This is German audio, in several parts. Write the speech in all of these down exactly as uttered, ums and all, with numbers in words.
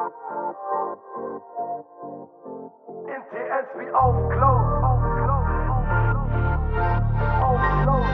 In T S wie auf Close. Auf Close.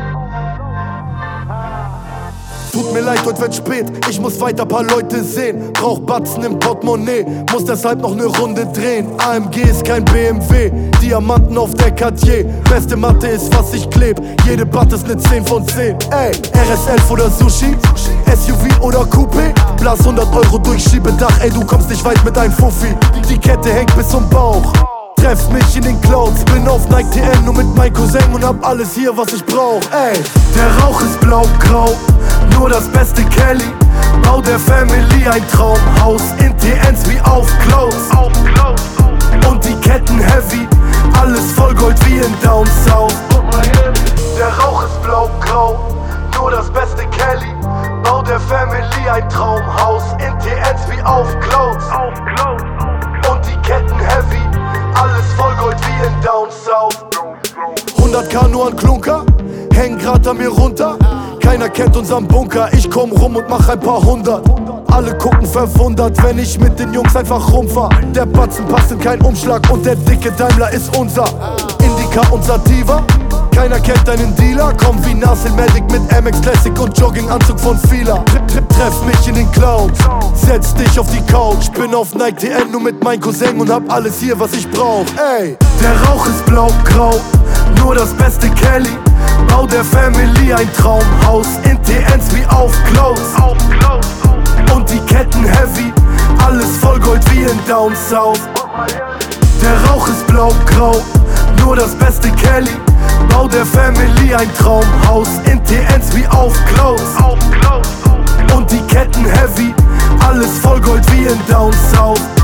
Tut mir leid, heute wird spät, ich muss weiter paar Leute sehen. Brauch Batzen im Portemonnaie, muss deshalb noch ne Runde drehen. A M G ist kein B M W, Diamanten auf der Cartier. Beste Matte ist, was ich kleb, jede Batte ist ne zehn von zehn. Ey, R S elf oder Sushi, S U V oder Coupé. Blas hundert Euro durch Schiebedach, ey, du kommst nicht weit mit deinem Fuffi. Die Kette hängt bis zum Bauch, treff mich in den Clouds. Bin auf Nike T N nur mit meinem Cousin und hab alles hier, was ich brauch. Ey, der Rauch ist blau-grau, nur das beste Kelly. Bau der Family ein Traumhaus, in T Ns wie auf Close. Und die Ketten heavy, alles voll Gold wie in Down South. Der Rauch ist blau-grau, nur das beste Kelly. Bau der Family ein Traumhaus, in T Ns wie auf Close. Und die Ketten heavy, alles voll Gold wie in Down South. hunderttausend nur an Klunker, hängen grad an mir runter. Keiner kennt unseren Bunker, ich komm rum und mach ein paar hundert. Alle gucken verwundert, wenn ich mit den Jungs einfach rumfahr. Der Batzen passt in keinen Umschlag und der dicke Daimler ist unser. Indica und Sativa, keiner kennt deinen Dealer. Komm wie Nassil Medic mit M X Classic und Jogginganzug von Fila. Treff mich in den Clouds, setz dich auf die Couch. Bin auf Nike T N nur mit meinem Cousin und hab alles hier, was ich brauch. Ey, der Rauch ist blau-grau, nur das beste Kelly. Bau der Family ein Traumhaus, in T Ns wie auf Close. Und die Ketten heavy, alles voll Gold wie in Down South. Der Rauch ist blau-grau, nur das beste Kelly. Bau der Family ein Traumhaus, in T Ns wie auf Close. Und die Ketten heavy, alles voll Gold wie in Down South.